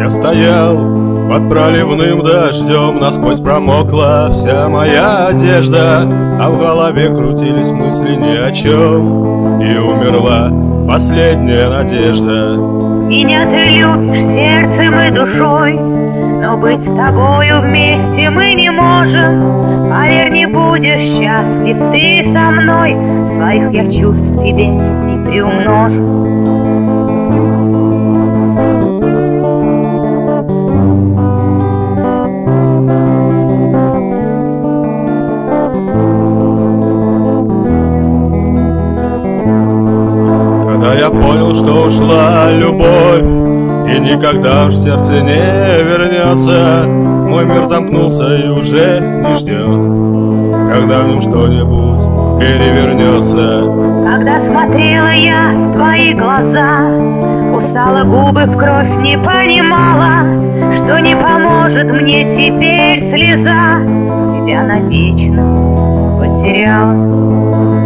Я стоял под проливным дождем, насквозь промокла вся моя одежда, а в голове крутились мысли ни о чем, и умерла последняя надежда. Меня ты любишь сердцем и душой, но быть с тобою вместе мы не можем. Поверь, не будешь счастлив ты со мной, своих я чувств в тебе не приумножу. Когда я понял, что ушла любовь и никогда уж сердце не вернется, мой мир замкнулся и уже не ждет, когда в нем что-нибудь перевернется. Когда смотрела я в твои глаза, кусала губы в кровь, не понимала, что не поможет мне теперь слеза. Тебя навечно потеряла.